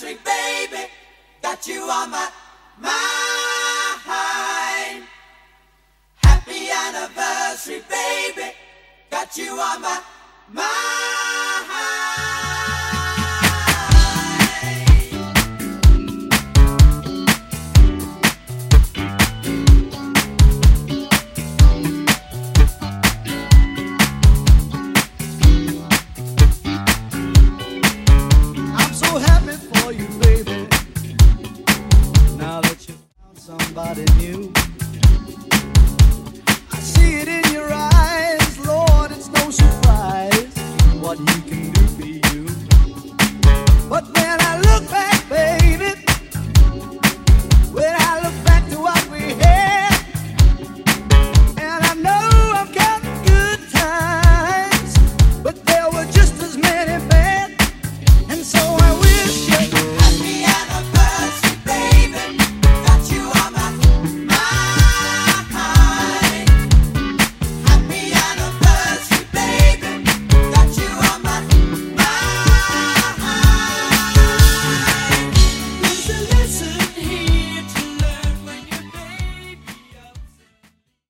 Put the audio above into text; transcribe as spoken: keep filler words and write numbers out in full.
anniversary, baby. Got you on my mind. Happy anniversary, baby. Got you on my mind.